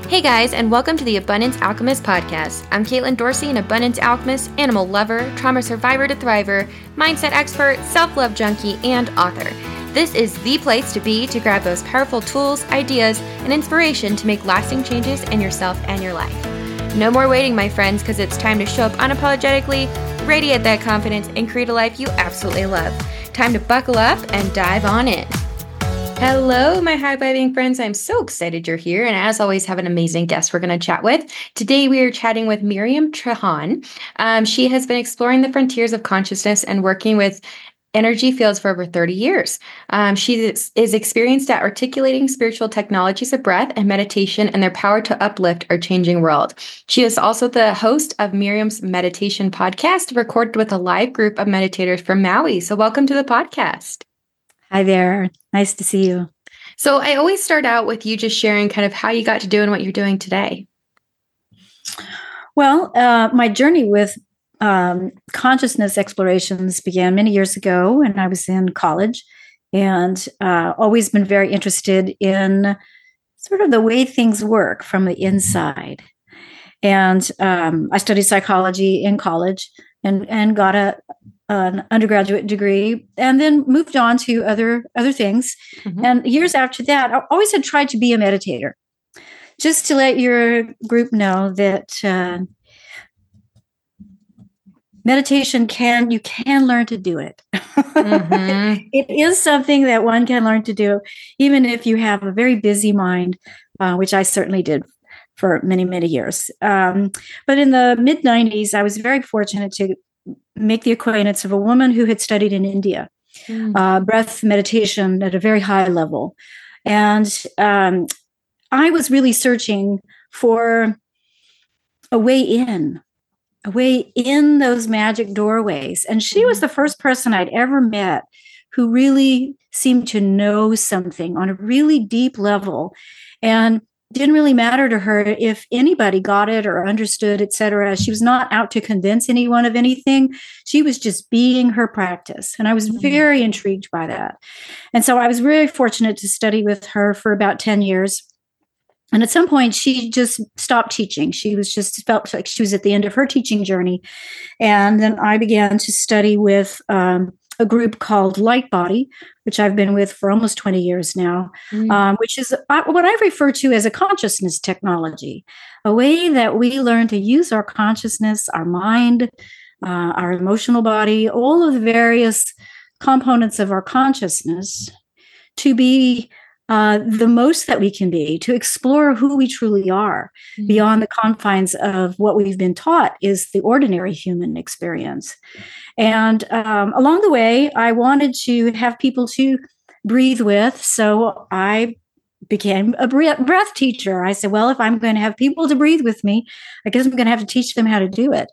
Hey guys, and welcome to the Abundance Alchemist podcast. I'm Caitlin Dorsey, an abundance alchemist, animal lover, trauma survivor to thriver, mindset expert, self-love junkie, and author. This is the place to be to grab those powerful tools, ideas, and inspiration to make lasting changes in yourself and your life. No more waiting, my friends, because it's time to show up unapologetically, radiate that confidence, and create a life you absolutely love. Time to buckle up and dive on in. Hello, my high-vibing friends. I'm so excited you're here. And as always, have an amazing guest we're going to chat with. Today, we are chatting with Miriam Trehan. She has been exploring the frontiers of consciousness and working with energy fields for over 30 years. She is experienced at articulating spiritual technologies of breath and meditation and their power to uplift our changing world. She is also the host of Miriam's Meditation Podcast, recorded with a live group of meditators from Maui. So welcome to the podcast. Hi there. Nice to see you. So I always start out with you just sharing kind of how you got to doing what you're doing today. Well, my journey with consciousness explorations began many years ago when I was in college, and always been very interested in sort of the way things work from the inside. And I studied psychology in college and got an undergraduate degree, and then moved on to other things. Mm-hmm. And years after that, I always had tried to be a meditator. Just to let your group know that meditation you can learn to do it. Mm-hmm. It is something that one can learn to do, even if you have a very busy mind, which I certainly did for many, many years. But in the mid-90s, I was very fortunate to make the acquaintance of a woman who had studied in India, breath meditation at a very high level. And I was really searching for a way in those magic doorways. And she was the first person I'd ever met who really seemed to know something on a really deep level. And didn't really matter to her if anybody got it or understood, et cetera. She was not out to convince anyone of anything. She was just being her practice. And I was very intrigued by that. And so I was really fortunate to study with her for about 10 years. And at some point, she just stopped teaching. She was just felt like she was at the end of her teaching journey. And then I began to study with a group called Light Body, which I've been with for almost 20 years now, which is what I refer to as a consciousness technology, a way that we learn to use our consciousness, our mind, our emotional body, all of the various components of our consciousness to be the most that we can be, to explore who we truly are beyond the confines of what we've been taught is the ordinary human experience. And along the way, I wanted to have people to breathe with. So I became a breath teacher. I said, well, if I'm going to have people to breathe with me, I guess I'm going to have to teach them how to do it.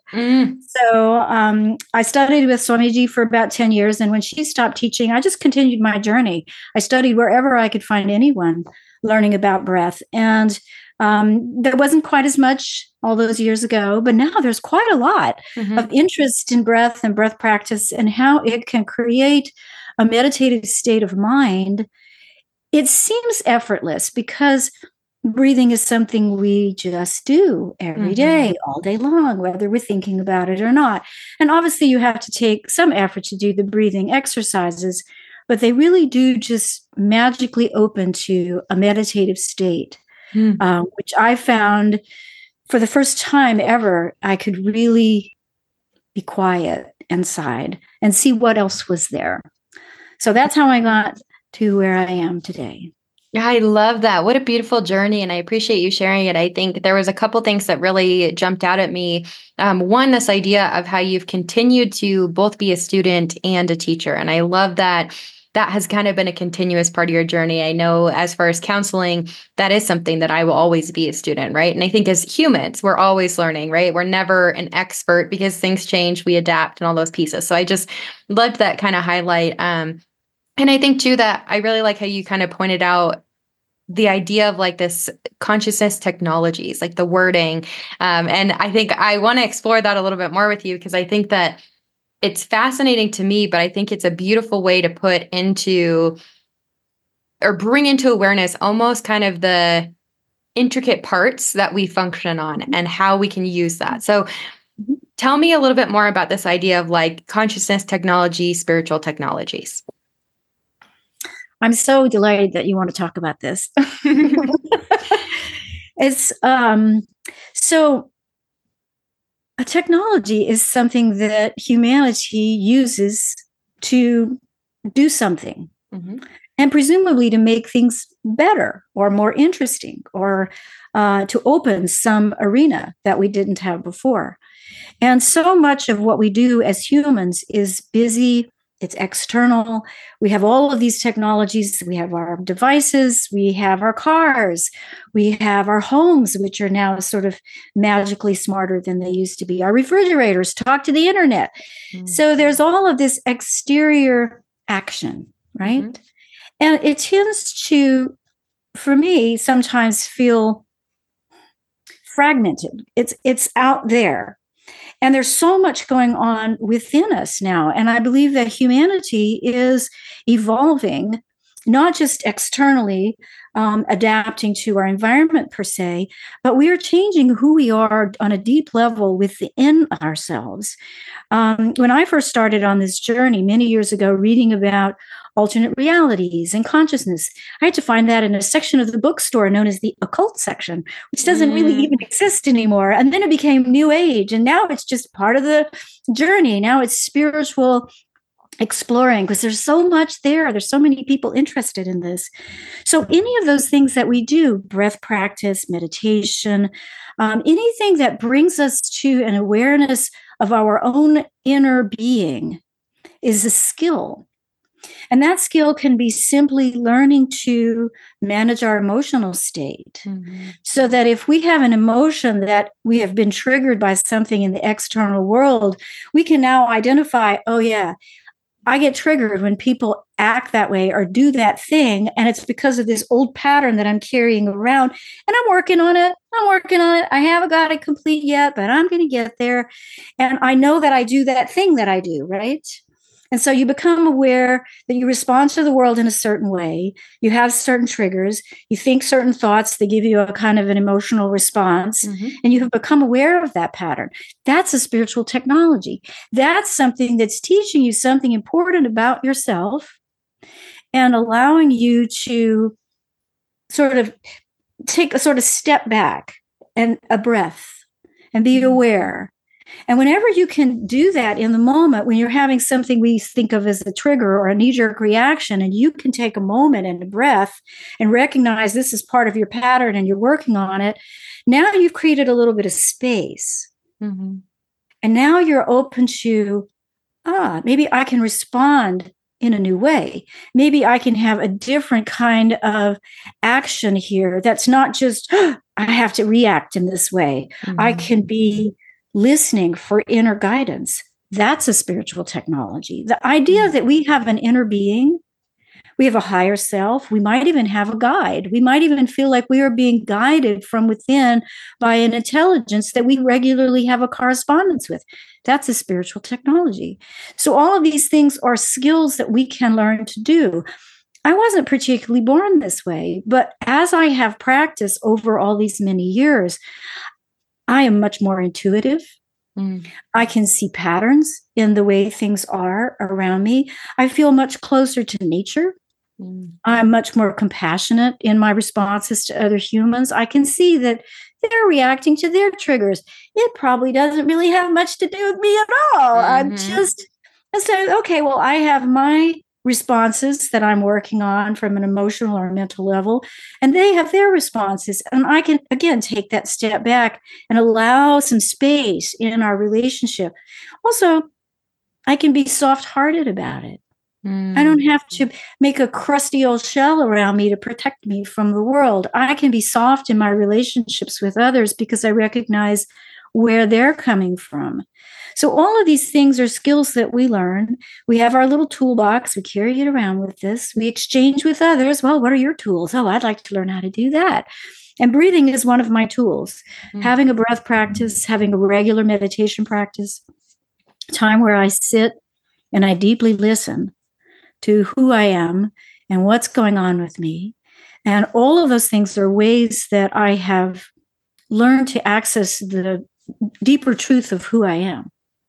So I studied with Swamiji for about 10 years. And when she stopped teaching, I just continued my journey. I studied wherever I could find anyone learning about breath. And there wasn't quite as much all those years ago, but now there's quite a lot of interest in breath and breath practice and how it can create a meditative state of mind. It seems effortless because breathing is something we just do every day, all day long, whether we're thinking about it or not. And obviously you have to take some effort to do the breathing exercises, but they really do just magically open to a meditative state, which I found for the first time ever, I could really be quiet inside and see what else was there. So that's how I got to where I am today. Yeah, I love that. What a beautiful journey. And I appreciate you sharing it. I think there was a couple things that really jumped out at me. One, this idea of how you've continued to both be a student and a teacher. And I love that has kind of been a continuous part of your journey. I know as far as counseling, that is something that I will always be a student, right? And I think as humans, we're always learning, right? We're never an expert because things change, we adapt and all those pieces. So I just loved that kind of highlight. And I think too that I really like how you kind of pointed out the idea of like this consciousness technologies, like the wording. And I think I want to explore that a little bit more with you because I think that it's fascinating to me, but I think it's a beautiful way to put into or bring into awareness almost kind of the intricate parts that we function on and how we can use that. So tell me a little bit more about this idea of like consciousness technology, spiritual technologies. I'm so delighted that you want to talk about this. It's so a technology is something that humanity uses to do something, and presumably to make things better or more interesting, or to open some arena that we didn't have before. And so much of what we do as humans is busy. It's external. We have all of these technologies. We have our devices. We have our cars. We have our homes, which are now sort of magically smarter than they used to be. Our refrigerators talk to the internet. So there's all of this exterior action, right? And it tends to, for me, sometimes feel fragmented. It's out there. And there's so much going on within us now. And I believe that humanity is evolving, not just externally, adapting to our environment per se, but we are changing who we are on a deep level within ourselves. When I first started on this journey many years ago, reading about alternate realities and consciousness, I had to find that in a section of the bookstore known as the occult section, which doesn't really even exist anymore. And then it became New Age, and now it's just part of the journey. Now it's spiritual exploring, because there's so much there. There's so many people interested in this. So any of those things that we do, breath practice, meditation, anything that brings us to an awareness of our own inner being is a skill. And that skill can be simply learning to manage our emotional state. So that if we have an emotion that we have been triggered by something in the external world, we can now identify, oh yeah, I get triggered when people act that way or do that thing. And it's because of this old pattern that I'm carrying around. And I'm working on it. I haven't got it complete yet, but I'm going to get there. And I know that I do that thing that I do, right? And so you become aware that you respond to the world in a certain way. You have certain triggers. You think certain thoughts that give you a kind of an emotional response. And you have become aware of that pattern. That's a spiritual technology. That's something that's teaching you something important about yourself and allowing you to sort of take a sort of step back and a breath and be aware. And whenever you can do that in the moment, when you're having something we think of as a trigger or a knee-jerk reaction, and you can take a moment and a breath and recognize this is part of your pattern and you're working on it, now you've created a little bit of space. And now you're open to, maybe I can respond in a new way. Maybe I can have a different kind of action here that's not just, I have to react in this way. I can be listening for inner guidance. That's a spiritual technology. The idea that we have an inner being, we have a higher self, we might even have a guide. We might even feel like we are being guided from within by an intelligence that we regularly have a correspondence with. That's a spiritual technology. So all of these things are skills that we can learn to do. I wasn't particularly born this way, but as I have practiced over all these many years, I am much more intuitive. I can see patterns in the way things are around me. I feel much closer to nature. I'm much more compassionate in my responses to other humans. I can see that they're reacting to their triggers. It probably doesn't really have much to do with me at all. I'm just, okay, well, I have my responses that I'm working on from an emotional or mental level, and they have their responses. And I can, again, take that step back and allow some space in our relationship. Also, I can be soft-hearted about it. I don't have to make a crusty old shell around me to protect me from the world. I can be soft in my relationships with others because I recognize where they're coming from. So all of these things are skills that we learn. We have our little toolbox. We carry it around with us. We exchange with others. Well, what are your tools? Oh, I'd like to learn how to do that. And breathing is one of my tools. Having a breath practice, having a regular meditation practice, time where I sit and I deeply listen to who I am and what's going on with me. And all of those things are ways that I have learned to access the deeper truth of who I am.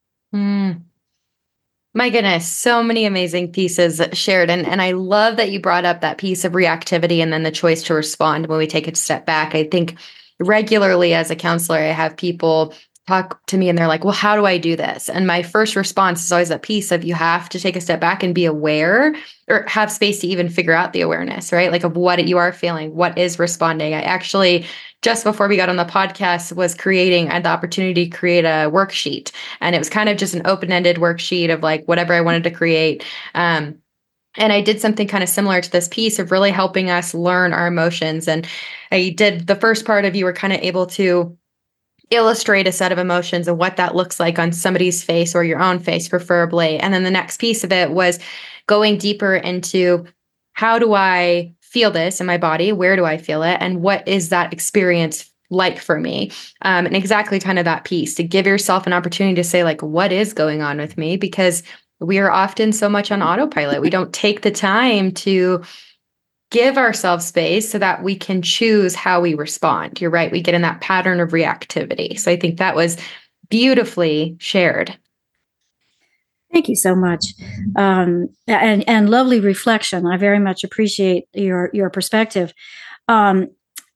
My goodness, so many amazing pieces shared. And I love that you brought up that piece of reactivity and then the choice to respond when we take a step back. I think regularly as a counselor, I have people talk to me and they're like, well, how do I do this? And my first response is always that piece of you have to take a step back and be aware or have space to even figure out the awareness, right? Like of what you are feeling, what is responding. I actually, just before we got on the podcast, I had the opportunity to create a worksheet. And it was kind of just an open-ended worksheet of like whatever I wanted to create. And I did something kind of similar to this piece of really helping us learn our emotions. And I did the first part of you were kind of able to illustrate a set of emotions and what that looks like on somebody's face or your own face, preferably. And then the next piece of it was going deeper into how do I feel this in my body? Where do I feel it? And what is that experience like for me? And exactly kind of that piece to give yourself an opportunity to say, like, what is going on with me? Because we are often so much on autopilot. We don't take the time to give ourselves space so that we can choose how we respond. You're right. We get in that pattern of reactivity. So I think that was beautifully shared. Thank you so much. And lovely reflection. I very much appreciate your perspective. That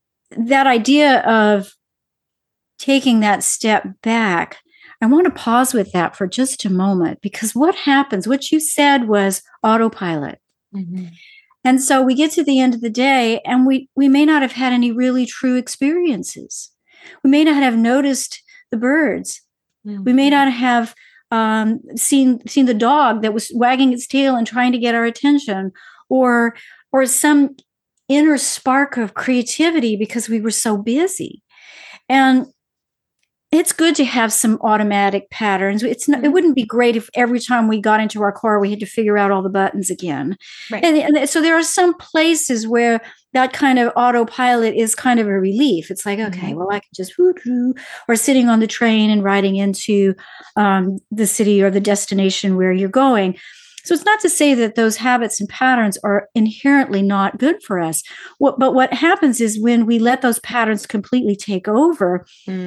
idea of taking that step back, I want to pause with that for just a moment, because what happens, what you said was autopilot. Mm-hmm. And so we get to the end of the day and we may not have had any really true experiences. We may not have noticed the birds. Mm-hmm. We may not have seen the dog that was wagging its tail and trying to get our attention, or some inner spark of creativity because we were so busy. And it's good to have some automatic patterns. It wouldn't be great if every time we got into our car, we had to figure out all the buttons again. Right. And so there are some places where that kind of autopilot is kind of a relief. It's like, okay, well, I can just or sitting on the train and riding into the city or the destination where you're going. So it's not to say that those habits and patterns are inherently not good for us. But what happens is when we let those patterns completely take over,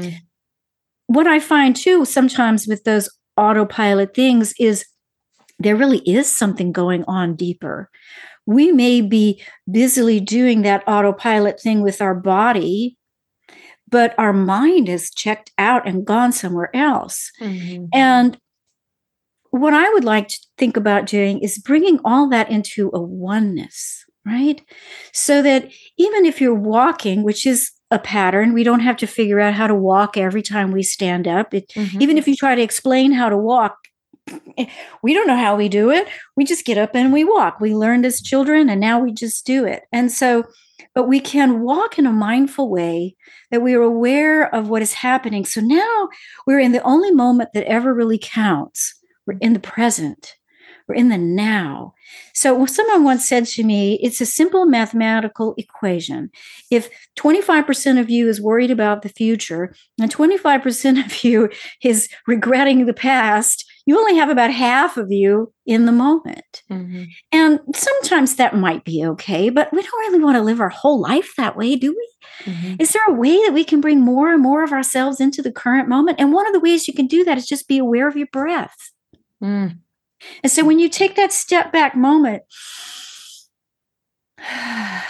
what I find too, sometimes with those autopilot things is there really is something going on deeper. We may be busily doing that autopilot thing with our body, but our mind has checked out and gone somewhere else. Mm-hmm. And what I would like to think about doing is bringing all that into a oneness, right? So that even if you're walking, which is a pattern, we don't have to figure out how to walk every time we stand up. Even if you try to explain how to walk, we don't know how we do it. We just get up and we walk. We learned as children and now we just do it. And so, but we can walk in a mindful way that we are aware of what is happening. So now we're in the only moment that ever really counts. We're in the present. We're in the now. So someone once said to me, it's a simple mathematical equation. If 25% of you is worried about the future and 25% of you is regretting the past, you only have about half of you in the moment. Mm-hmm. And sometimes that might be okay, but we don't really want to live our whole life that way, do we? Mm-hmm. Is there a way that we can bring more and more of ourselves into the current moment? And one of the ways you can do that is just be aware of your breath. Mm. And so when you take that step back moment, and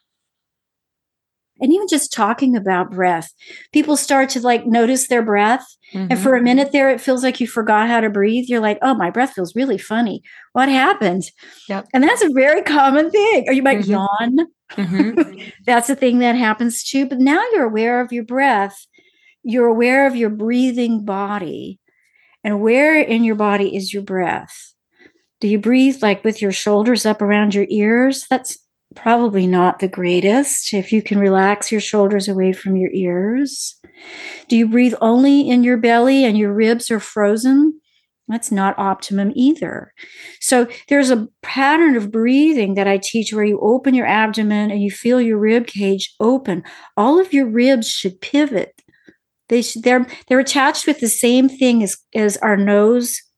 even just talking about breath, people start to like notice their breath. Mm-hmm. And for a minute there, it feels like you forgot how to breathe. You're like, oh, my breath feels really funny. What happened? Yep. And that's a very common thing. Or you might yawn. Mm-hmm. That's a thing that happens too. But now you're aware of your breath. You're aware of your breathing body. And where in your body is your breath? Do you breathe like with your shoulders up around your ears? That's probably not the greatest. If you can relax your shoulders away from your ears. Do you breathe only in your belly and your ribs are frozen? That's not optimum either. So there's a pattern of breathing that I teach where you open your abdomen and you feel your rib cage open. All of your ribs should pivot. They're attached with the same thing as our nose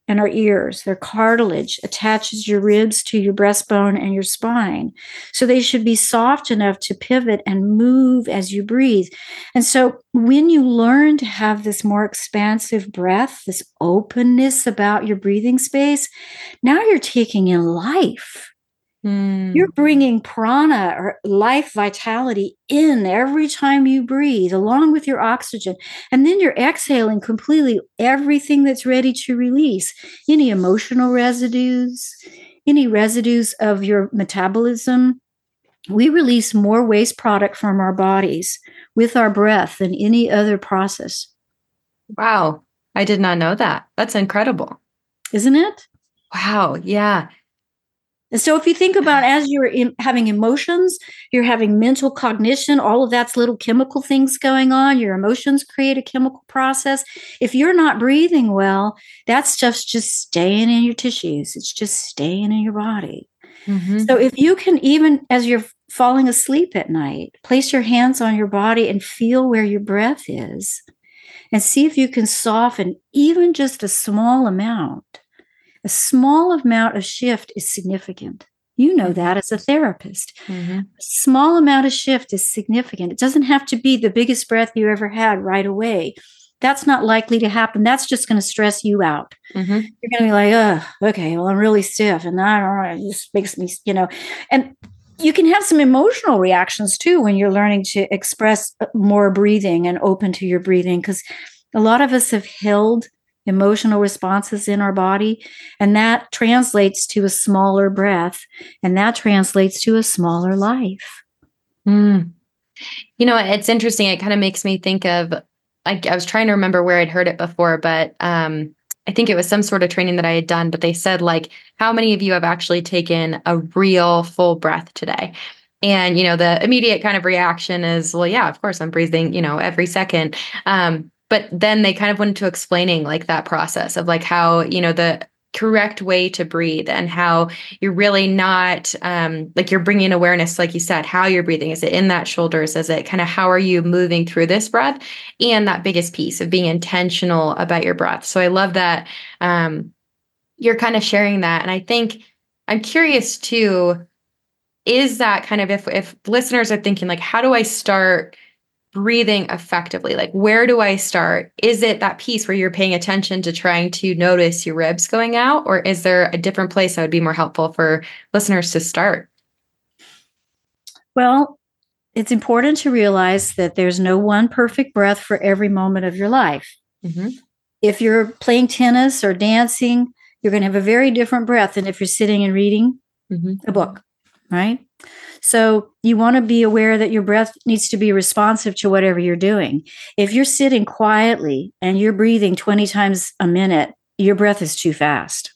and our ears. Their cartilage attaches your ribs to your breastbone and your spine. So they should be soft enough to pivot and move as you breathe. And so when you learn to have this more expansive breath, this openness about your breathing space, now you're taking in life. You're bringing prana or life vitality in every time you breathe, along with your oxygen. And then you're exhaling completely everything that's ready to release. Any emotional residues, any residues of your metabolism. We release more waste product from our bodies with our breath than any other process. Wow. I did not know that. That's incredible. Isn't it? Wow. Yeah. And so if you think about as you're having emotions, you're having mental cognition, all of that's little chemical things going on. Your emotions create a chemical process. If you're not breathing well, that stuff's just staying in your tissues. It's just staying in your body. Mm-hmm. So if you can, even as you're falling asleep at night, place your hands on your body and feel where your breath is and see if you can soften even just a small amount. A small amount of shift is significant. You know that as a therapist. Mm-hmm. A small amount of shift is significant. It doesn't have to be the biggest breath you ever had right away. That's not likely to happen. That's just going to stress you out. Mm-hmm. You're going to be like, oh, okay, well, I'm really stiff. And I don't know, it just makes me, and you can have some emotional reactions too when you're learning to express more breathing and open to your breathing, because a lot of us have held emotional responses in our body, and that translates to a smaller breath, and that translates to a smaller life. It's interesting. It kind of makes me think of, I was trying to remember where I'd heard it before, but I think it was some sort of training that I had done, but they said, like, how many of you have actually taken a real full breath today? And, the immediate kind of reaction is, well, yeah, of course I'm breathing, every second. But then they kind of went into explaining like that process of like how, the correct way to breathe and how you're really not like you're bringing awareness, like you said, how you're breathing. Is it in that shoulders? Is it kind of how are you moving through this breath? And that biggest piece of being intentional about your breath. So I love that you're kind of sharing that. And I think I'm curious too, is that kind of if listeners are thinking like, how do I start breathing effectively? Like, where do I start? Is it that piece where you're paying attention to trying to notice your ribs going out? Or is there a different place that would be more helpful for listeners to start? Well, it's important to realize that there's no one perfect breath for every moment of your life. Mm-hmm. If you're playing tennis or dancing, you're going to have a very different breath than if you're sitting and reading a book, right? So you want to be aware that your breath needs to be responsive to whatever you're doing. If you're sitting quietly and you're breathing 20 times a minute, your breath is too fast.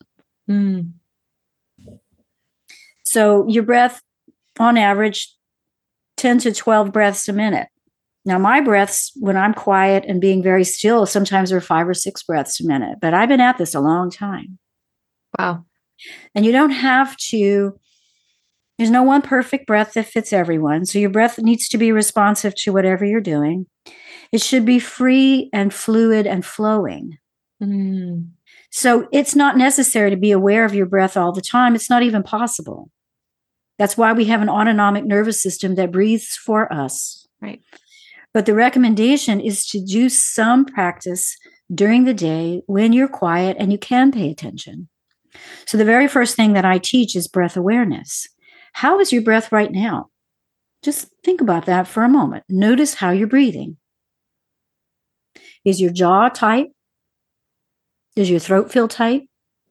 So your breath, on average, 10 to 12 breaths a minute. Now, my breaths, when I'm quiet and being very still, sometimes are 5 or 6 breaths a minute. But I've been at this a long time. Wow. And you don't have to. There's no one perfect breath that fits everyone. So your breath needs to be responsive to whatever you're doing. It should be free and fluid and flowing. So it's not necessary to be aware of your breath all the time. It's not even possible. That's why we have an autonomic nervous system that breathes for us. Right. But the recommendation is to do some practice during the day when you're quiet and you can pay attention. So the very first thing that I teach is breath awareness. How is your breath right now? Just think about that for a moment. Notice how you're breathing. Is your jaw tight? Does your throat feel tight?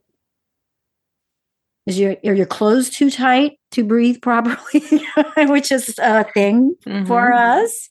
Are your clothes too tight to breathe properly? Which is a thing for us.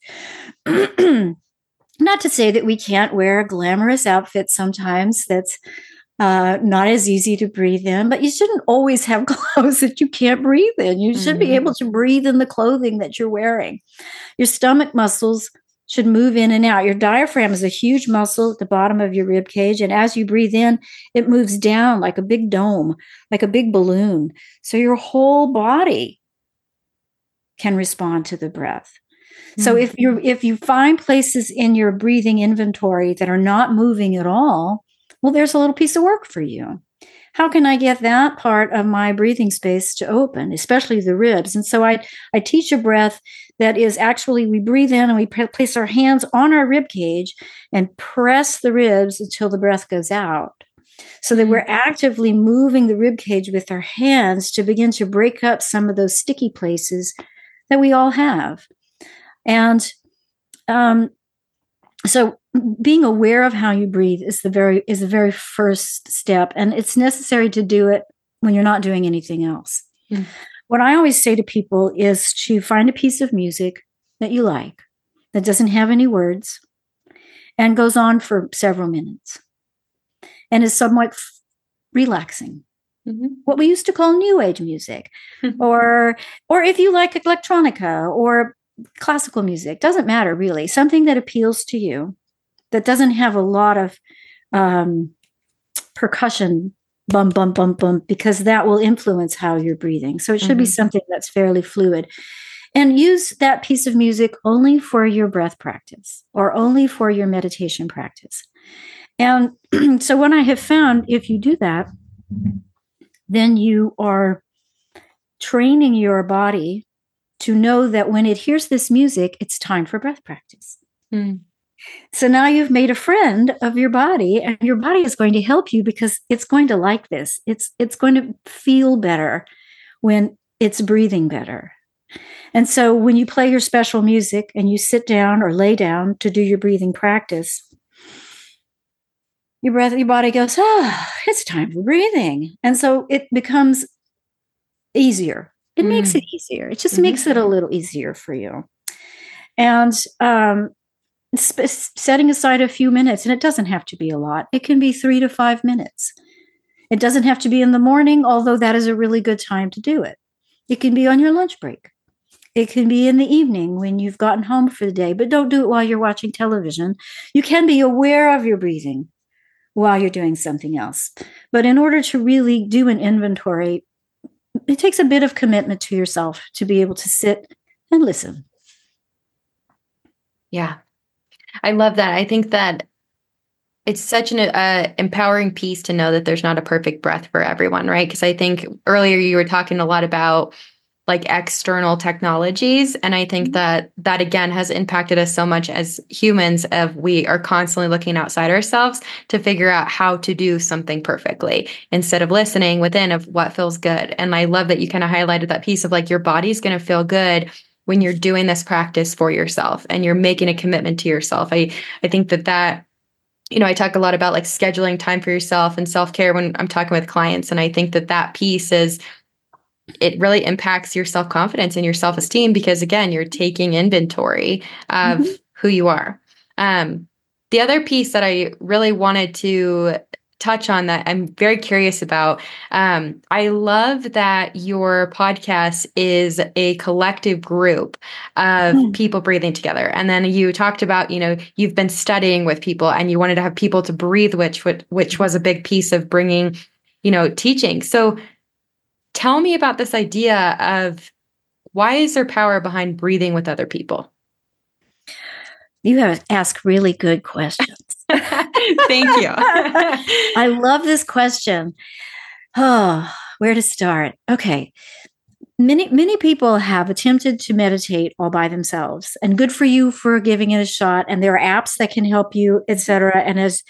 Not to say that we can't wear a glamorous outfit sometimes that's not as easy to breathe in, but you shouldn't always have clothes that you can't breathe in. You should be able to breathe in the clothing that you're wearing. Your stomach muscles should move in and out. Your diaphragm is a huge muscle at the bottom of your rib cage. And as you breathe in, it moves down like a big dome, like a big balloon. So your whole body can respond to the breath. So if you find places in your breathing inventory that are not moving at all, Well, there's a little piece of work for you. How can I get that part of my breathing space to open, especially the ribs? And so I teach a breath that is actually, we breathe in and we place our hands on our rib cage and press the ribs until the breath goes out. So that we're actively moving the rib cage with our hands to begin to break up some of those sticky places that we all have. And so being aware of how you breathe is the very first step, and it's necessary to do it when you're not doing anything else. What I always say to people is to find a piece of music that you like, that doesn't have any words, and goes on for several minutes, and is somewhat relaxing. What we used to call new age music, or if you like electronica or classical music, doesn't matter really. Something that appeals to you, that doesn't have a lot of percussion, bum, bum, bum, bum, because that will influence how you're breathing. So it should be something that's fairly fluid. And use that piece of music only for your breath practice or only for your meditation practice. And so what I have found, if you do that, then you are training your body to know that when it hears this music, it's time for breath practice. So now you've made a friend of your body, and your body is going to help you because it's going to like this. It's going to feel better when it's breathing better. And so when you play your special music and you sit down or lay down to do your breathing practice, your body goes, it's time for breathing. And so it becomes easier. It makes it easier. It just makes it a little easier for you. And setting aside a few minutes, and it doesn't have to be a lot. It can be 3 to 5 minutes. It doesn't have to be in the morning, although that is a really good time to do it. It can be on your lunch break. It can be in the evening when you've gotten home for the day, but don't do it while you're watching television. You can be aware of your breathing while you're doing something else. But in order to really do an inventory, it takes a bit of commitment to yourself to be able to sit and listen. Yeah. I love that. I think that it's such an empowering piece to know that there's not a perfect breath for everyone, right? Because I think earlier you were talking a lot about like external technologies. And I think that again has impacted us so much as humans of we are constantly looking outside ourselves to figure out how to do something perfectly instead of listening within of what feels good. And I love that you kind of highlighted that piece of like your body's going to feel good when you're doing this practice for yourself and you're making a commitment to yourself. I think that I talk a lot about like scheduling time for yourself and self-care when I'm talking with clients. And I think that piece it really impacts your self-confidence and your self-esteem because again, you're taking inventory of who you are. The other piece that I really wanted to touch on that I'm very curious about, I love that your podcast is a collective group of people breathing together. And then you talked about, you've been studying with people and you wanted to have people to breathe, which was a big piece of bringing, teaching. So tell me about this idea of why is there power behind breathing with other people? You have asked really good questions. Thank you. I love this question. Oh, where to start? Okay. Many people have attempted to meditate all by themselves, and good for you for giving it a shot. And there are apps that can help you, etc. And as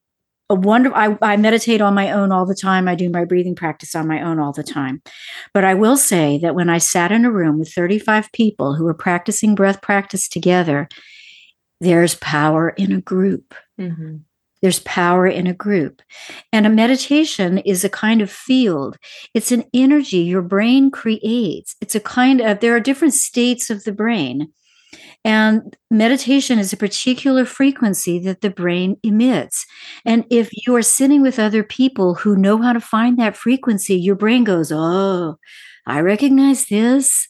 I meditate on my own all the time. I do my breathing practice on my own all the time. But I will say that when I sat in a room with 35 people who were practicing breath practice together, there's power in a group. There's power in a group. And a meditation is a kind of field. It's an energy your brain creates. It's a kind of, there are different states of the brain. And meditation is a particular frequency that the brain emits. And if you are sitting with other people who know how to find that frequency, your brain goes, oh, I recognize this.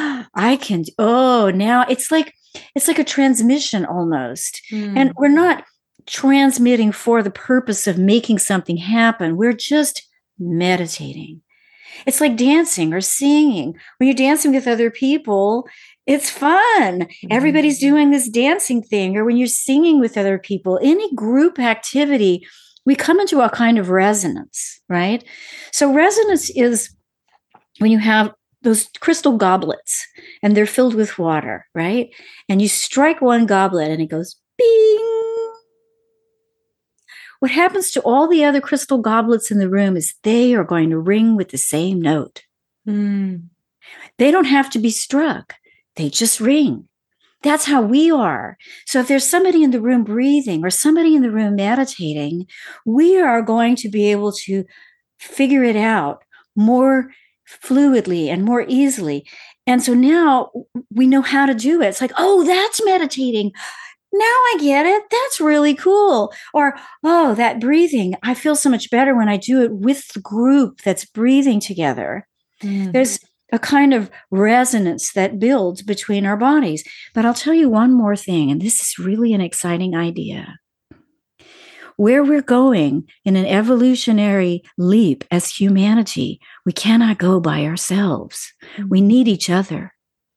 Now it's like a transmission almost. And we're not transmitting for the purpose of making something happen. We're just meditating. It's like dancing or singing. When you're dancing with other people, it's fun. Everybody's doing this dancing thing. Or when you're singing with other people, any group activity we come into a kind of resonance, right? So resonance is when you have those crystal goblets and they're filled with water, right? And you strike one goblet and it goes bing. What happens to all the other crystal goblets in the room is they are going to ring with the same note. They don't have to be struck. They just ring. That's how we are. So if there's somebody in the room breathing or somebody in the room meditating, we are going to be able to figure it out more fluidly and more easily. And so now we know how to do it. It's like, oh, that's meditating. Now I get it. That's really cool. Or, oh, that breathing. I feel so much better when I do it with the group that's breathing together. There's a kind of resonance that builds between our bodies. But I'll tell you one more thing, and this is really an exciting idea. Where we're going in an evolutionary leap as humanity, we cannot go by ourselves. We need each other.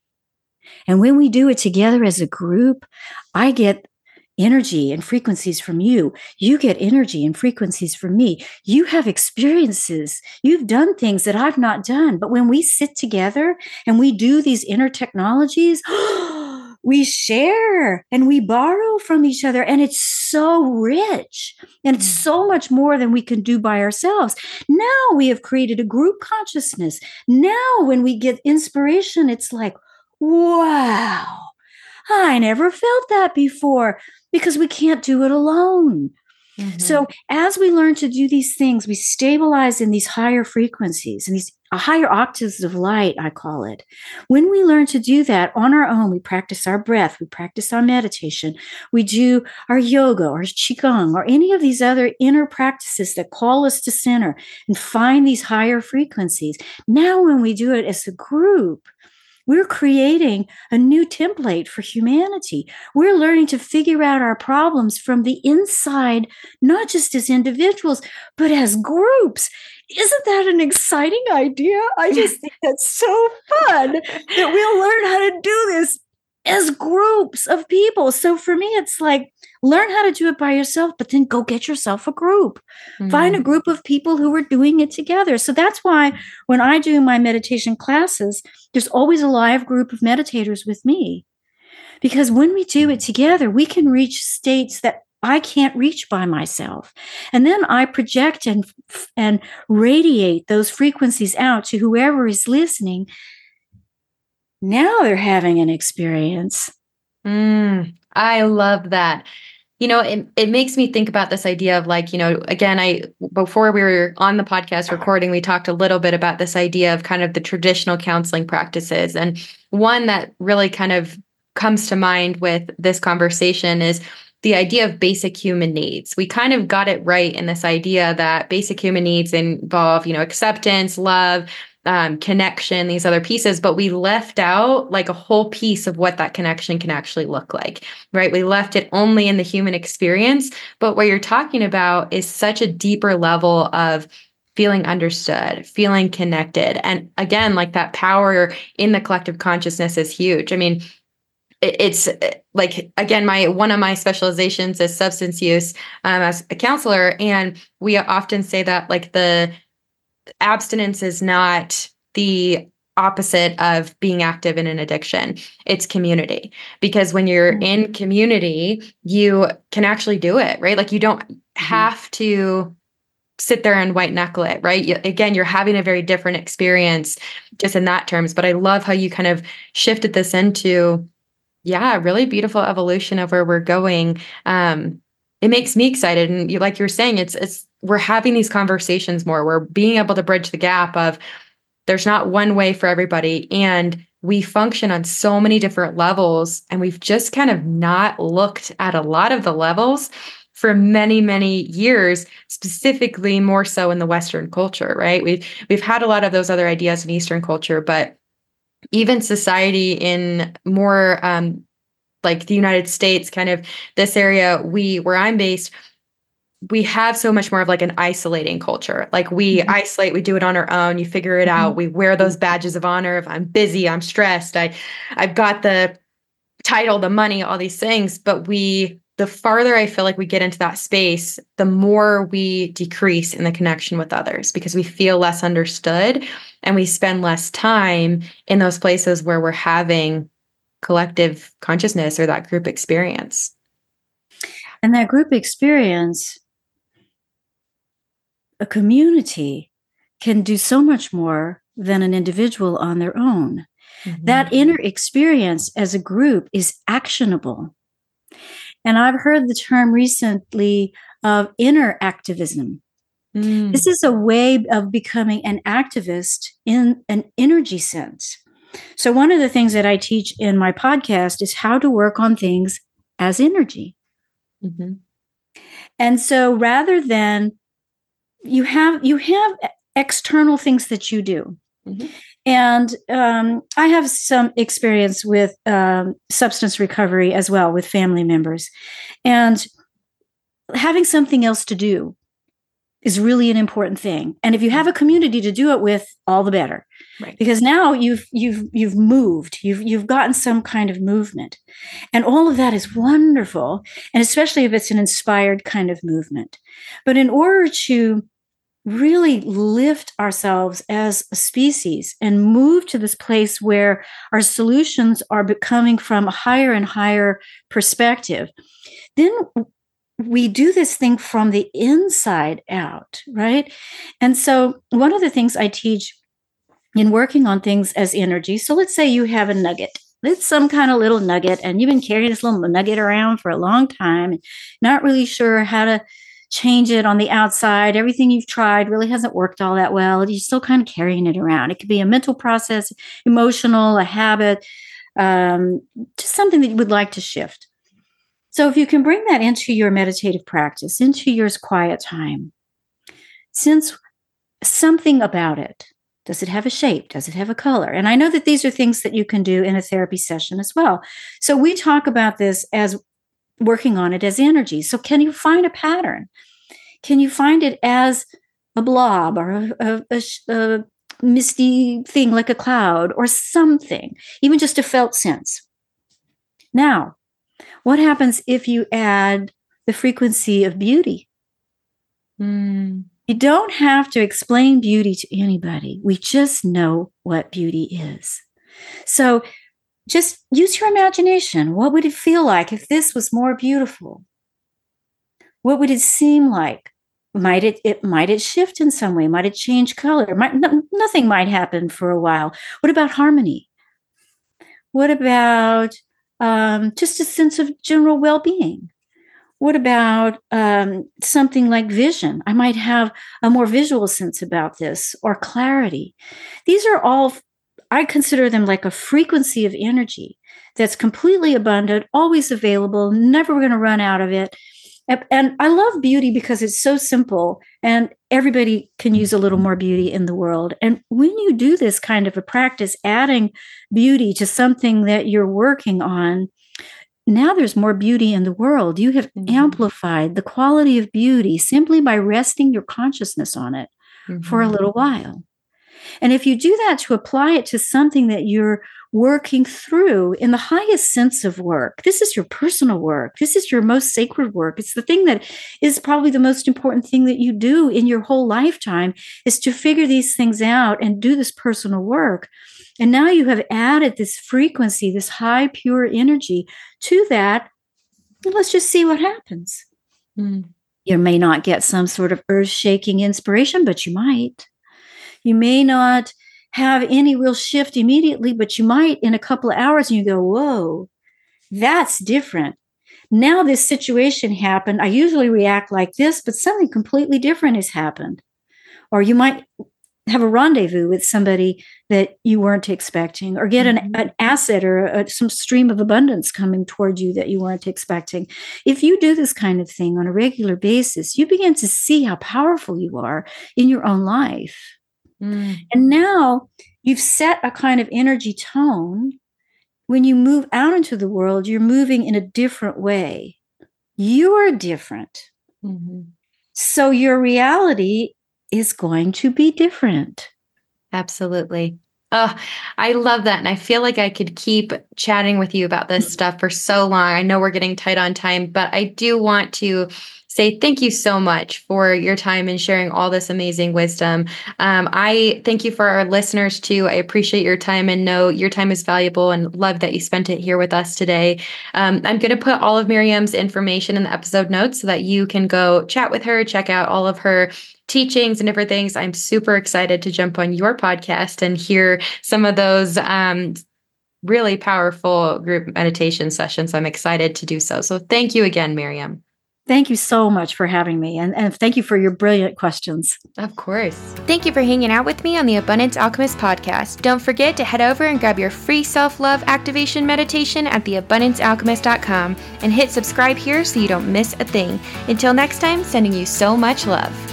And when we do it together as a group, I get energy and frequencies from you. You get energy and frequencies from me. You have experiences. You've done things that I've not done. But when we sit together and we do these inner technologies, we share and we borrow from each other. And it's so rich. And it's so much more than we can do by ourselves. Now we have created a group consciousness. Now when we get inspiration, it's like, wow, I never felt that before, because we can't do it alone. So as we learn to do these things, we stabilize in these higher frequencies and these higher octaves of light, I call it. When we learn to do that on our own, we practice our breath, we practice our meditation, we do our yoga or qigong or any of these other inner practices that call us to center and find these higher frequencies. Now, when we do it as a group, we're creating a new template for humanity. We're learning to figure out our problems from the inside, not just as individuals, but as groups. Isn't that an exciting idea? I just think that's so fun that we'll learn how to do this as groups of people. So for me, it's like, learn how to do it by yourself, but then go get yourself a group. Find a group of people who are doing it together. So that's why when I do my meditation classes, there's always a live group of meditators with me. Because when we do it together, we can reach states that I can't reach by myself. And then I project and radiate those frequencies out to whoever is listening. Now they're having an experience. I love that. It makes me think about this idea of like, again, before we were on the podcast recording, we talked a little bit about this idea of kind of the traditional counseling practices. And one that really kind of comes to mind with this conversation is the idea of basic human needs. We kind of got it right in this idea that basic human needs involve, acceptance, love, connection, these other pieces, but we left out like a whole piece of what that connection can actually look like, right? We left it only in the human experience, but what you're talking about is such a deeper level of feeling understood, feeling connected. And again, like that power in the collective consciousness is huge. I mean, it's like, again, one of my specializations is substance use as a counselor. And we often say that like the abstinence is not the opposite of being active in an addiction. It's community. Because when you're in community, you can actually do it, right? Like you don't have to sit there and white knuckle it, right? Again, you're having a very different experience just in that terms. But I love how you kind of shifted this into, really beautiful evolution of where we're going. It makes me excited. And like you're saying, it's we're having these conversations more. We're being able to bridge the gap of there's not one way for everybody. And we function on so many different levels. And we've just kind of not looked at a lot of the levels for many, many years, specifically more so in the Western culture, right? We've had a lot of those other ideas in Eastern culture, but even society in more like the United States, kind of this area, where I'm based, we have so much more of like an isolating culture. Like we isolate, we do it on our own. You figure it out. We wear those badges of honor. If I'm busy, I'm stressed. I've got the title, the money, all these things, but the the farther I feel like we get into that space, the more we decrease in the connection with others because we feel less understood and we spend less time in those places where we're having collective consciousness or that group experience. And that group experience, a community can do so much more than an individual on their own. Mm-hmm. That inner experience as a group is actionable. And I've heard the term recently of inner activism. This is a way of becoming an activist in an energy sense. So one of the things that I teach in my podcast is how to work on things as energy. Mm-hmm. And so rather than you have external things that you do. Mm-hmm. And I have some experience with substance recovery as well with family members. And having something else to do is really an important thing. And if you have a community to do it with, all the better. Right. Because now you've moved, you've gotten some kind of movement. And all of that is wonderful. And especially if it's an inspired kind of movement. But in order to really lift ourselves as a species and move to this place where our solutions are coming from a higher and higher perspective, then we do this thing from the inside out, right? And so one of the things I teach in working on things as energy, so let's say you have a nugget. It's some kind of little nugget, and you've been carrying this little nugget around for a long time, not really sure how to change it on the outside. Everything you've tried really hasn't worked all that well. You're still kind of carrying it around. It could be a mental process, emotional, a habit, just something that you would like to shift. So if you can bring that into your meditative practice, into your quiet time, sense something about it. Does it have a shape? Does it have a color? And I know that these are things that you can do in a therapy session as well. So we talk about this as working on it as energy. So can you find a pattern? Can you find it as a blob or a misty thing like a cloud or something, even just a felt sense? Now, what happens if you add the frequency of beauty? You don't have to explain beauty to anybody. We just know what beauty is. So just use your imagination. What would it feel like if this was more beautiful? What would it seem like? Might it shift in some way? Might it change color? Nothing might happen for a while. What about harmony? What about just a sense of general well-being? What about something like vision? I might have a more visual sense about this, or clarity. These are all, I consider them like a frequency of energy that's completely abundant, always available, never going to run out of it. And I love beauty because it's so simple and everybody can use a little more beauty in the world. And when you do this kind of a practice, adding beauty to something that you're working on, now there's more beauty in the world. You have amplified the quality of beauty simply by resting your consciousness on it for a little while. And if you do that to apply it to something that you're working through in the highest sense of work, this is your personal work. This is your most sacred work. It's the thing that is probably the most important thing that you do in your whole lifetime, is to figure these things out and do this personal work. And now you have added this frequency, this high, pure energy to that. And let's just see what happens. You may not get some sort of earth-shaking inspiration, but you might. You may not have any real shift immediately, but you might in a couple of hours, and you go, whoa, that's different. Now this situation happened. I usually react like this, but something completely different has happened. Or you might have a rendezvous with somebody that you weren't expecting, or get an asset or some stream of abundance coming toward you that you weren't expecting. If you do this kind of thing on a regular basis, you begin to see how powerful you are in your own life. And now you've set a kind of energy tone. When you move out into the world, you're moving in a different way. You're different. So your reality is going to be different. Absolutely. Oh, I love that. And I feel like I could keep chatting with you about this stuff for so long. I know we're getting tight on time, but I do want to say thank you so much for your time and sharing all this amazing wisdom. I thank you for our listeners too. I appreciate your time and know your time is valuable and love that you spent it here with us today. I'm going to put all of Miriam's information in the episode notes so that you can go chat with her, check out all of her teachings and different things. I'm super excited to jump on your podcast and hear some of those really powerful group meditation sessions. I'm excited to do so. So thank you again, Miriam. Thank you so much for having me. And thank you for your brilliant questions. Of course. Thank you for hanging out with me on the Abundance Alchemist podcast. Don't forget to head over and grab your free self-love activation meditation at theabundancealchemist.com and hit subscribe here so you don't miss a thing. Until next time, sending you so much love.